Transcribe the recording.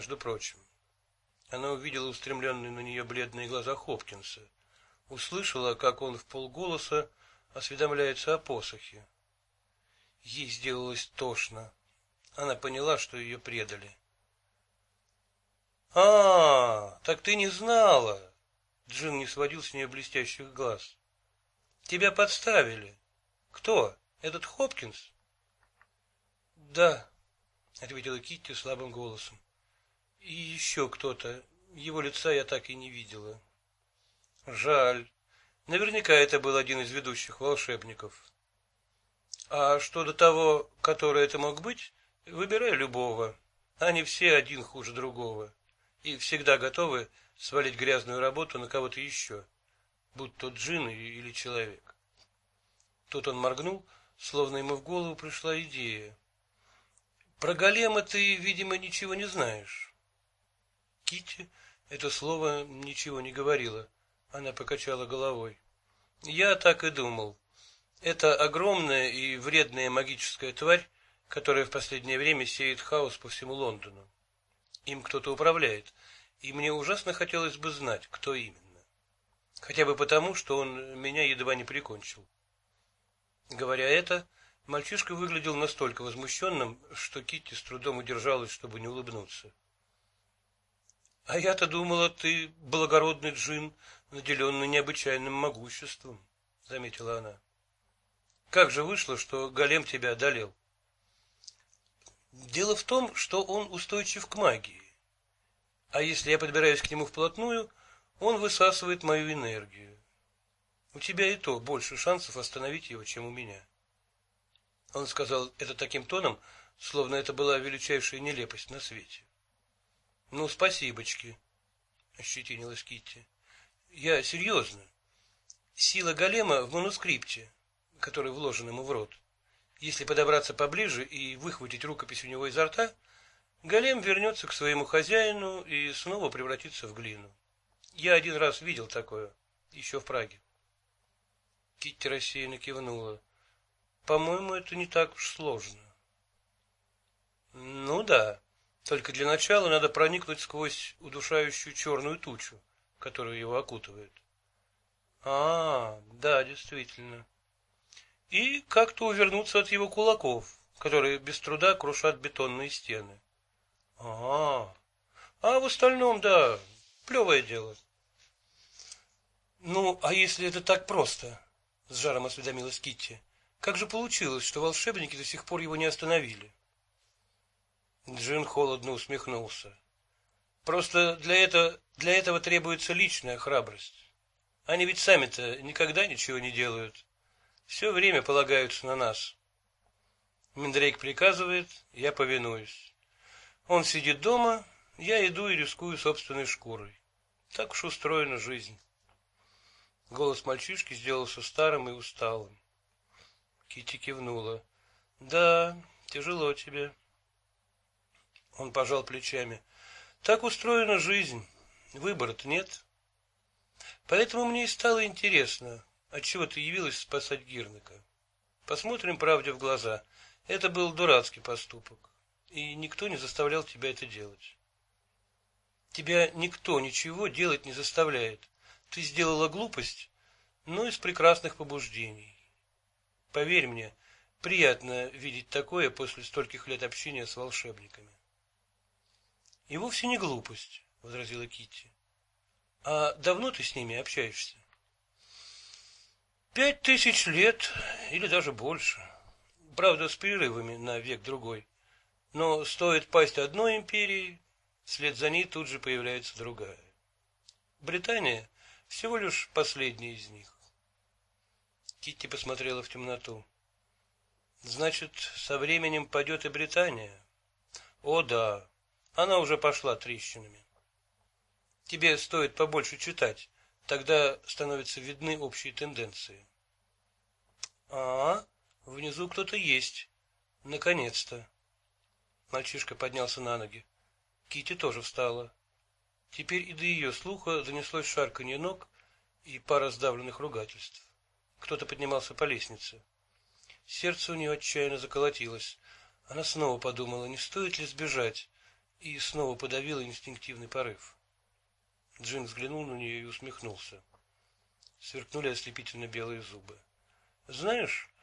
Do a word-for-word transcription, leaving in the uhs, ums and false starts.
между прочим. Она увидела устремленные на нее бледные глаза Хопкинса, услышала, как он вполголоса осведомляется о посохе. Ей сделалось тошно. Она поняла, что ее предали. «А, так ты не знала!» Джин не сводил с нее блестящих глаз. «Тебя подставили. Кто? Этот Хопкинс?» «Да», — ответила Китти слабым голосом. «И еще кто-то. Его лица я так и не видела». «Жаль. Наверняка это был один из ведущих волшебников. А что до того, который это мог быть, выбирай любого. Они все один хуже другого. И всегда готовы свалить грязную работу на кого-то еще, будь то джин или человек». Тут он моргнул, словно ему в голову пришла идея. «Про голема ты, видимо, ничего не знаешь». Китти это слово ничего не говорило. Она покачала головой. «Я так и думал. Это огромная и вредная магическая тварь, которая в последнее время сеет хаос по всему Лондону. Им кто-то управляет, и мне ужасно хотелось бы знать, кто именно. Хотя бы потому, что он меня едва не прикончил». Говоря это, мальчишка выглядел настолько возмущенным, что Китти с трудом удержалась, чтобы не улыбнуться. «А я-то думала, ты благородный джин, наделенный необычайным могуществом», — заметила она. «Как же вышло, что голем тебя одолел?» «Дело в том, что он устойчив к магии. А если я подбираюсь к нему вплотную, он высасывает мою энергию. У тебя и то больше шансов остановить его, чем у меня». Он сказал это таким тоном, словно это была величайшая нелепость на свете. «Ну, спасибочки», — ощетинилась Китти. «Я серьезно. Сила голема в манускрипте, который вложен ему в рот. Если подобраться поближе и выхватить рукопись у него изо рта, голем вернется к своему хозяину и снова превратится в глину. Я один раз видел такое, еще в Праге». Китти рассеянно кивнула. «По-моему, это не так уж сложно». «Ну да, только для начала надо проникнуть сквозь удушающую черную тучу, которая его окутывает». «А, да, действительно. И как-то увернуться от его кулаков, которые без труда крушат бетонные стены». «А, а в остальном, да, плевое дело». «Ну, а если это так просто?» — с жаром осведомилась Китти. «Как же получилось, что волшебники до сих пор его не остановили?» Джин холодно усмехнулся. «Просто для этого, для этого требуется личная храбрость. Они ведь сами-то никогда ничего не делают. Все время полагаются на нас. Мендрейк приказывает, я повинуюсь. Он сидит дома, я иду и рискую собственной шкурой. Так уж устроена жизнь». Голос мальчишки сделался старым и усталым. Китти кивнула. «Да, тяжело тебе». Он пожал плечами. «Так устроена жизнь. Выбора-то нет. Поэтому мне и стало интересно, отчего ты явилась спасать Гирнека. Посмотрим правде в глаза. Это был дурацкий поступок, и никто не заставлял тебя это делать. Тебя никто ничего делать не заставляет. Ты сделала глупость, но из прекрасных побуждений. Поверь мне, приятно видеть такое после стольких лет общения с волшебниками». «И вовсе не глупость», — возразила Китти. «А давно ты с ними общаешься?» «Пять тысяч лет, или даже больше. Правда, с перерывами на век-другой. Но стоит пасть одной империи, вслед за ней тут же появляется другая. Британия всего лишь последняя из них». Китти посмотрела в темноту. «Значит, со временем падет и Британия?» «О да, она уже пошла трещинами. Тебе стоит побольше читать, тогда становятся видны общие тенденции». «А, внизу кто-то есть. Наконец-то». Мальчишка поднялся на ноги. Китти тоже встала. Теперь и до ее слуха донеслось шарканье ног и пара сдавленных ругательств. Кто-то поднимался по лестнице. Сердце у нее отчаянно заколотилось. Она снова подумала, не стоит ли сбежать, и снова подавила инстинктивный порыв. Джин взглянул на нее и усмехнулся. Сверкнули ослепительно белые зубы. «Знаешь,